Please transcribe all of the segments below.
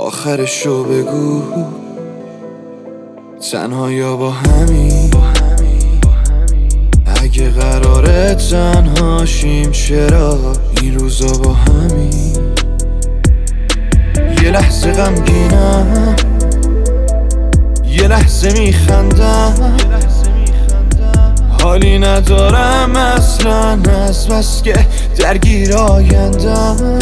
آخرشو بگو، تنها یا با همی. اگه قراره تنهاشیم چرا این روزا با همی. یه لحظه غمگینم، یه لحظه میخندم، حالی ندارم اصلا از بس که درگیر آیندم.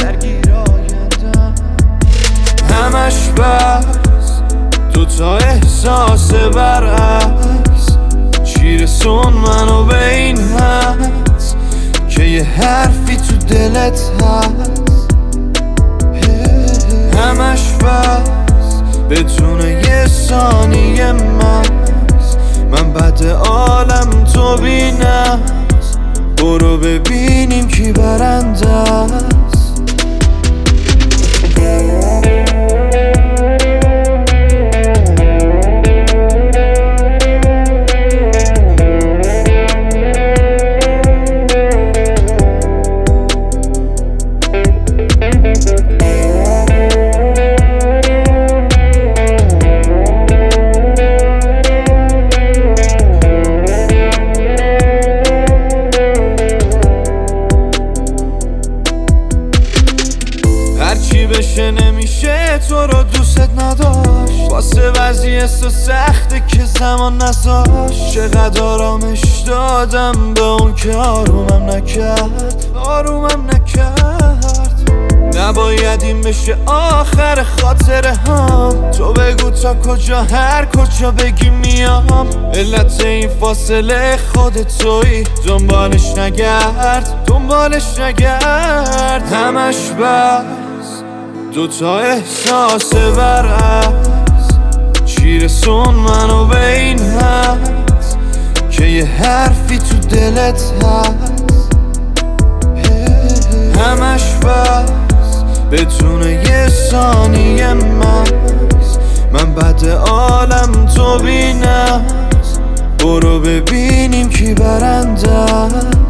همش بس دوتا احساس برعکس، چی رسون منو به این حد که یه حرفی تو دلت هست. همش بس بدون یه ثانیه من بعد عالم تو بینم. برو ببینیم کی برنده است. هرچی بشه نمیشه تو رو دوست نداشت، واسه وضعیت تو سخته که زمان نذاشت. چقدر آرامش دادم به اون که آرومم نکرد. نباید این بشه آخر خاطره هم. تو بگو تا کجا، هر کجا بگی میام. علت این فاصله خودت تویی، دنبالش نگرد. همش بس دوتا احساس برعکس، چی رسون منو به این حد که یه حرفی تو دلت هست. همش بس بدون یه ثانیه من بعد عالم تو بینم. برو ببینیم کی برنده.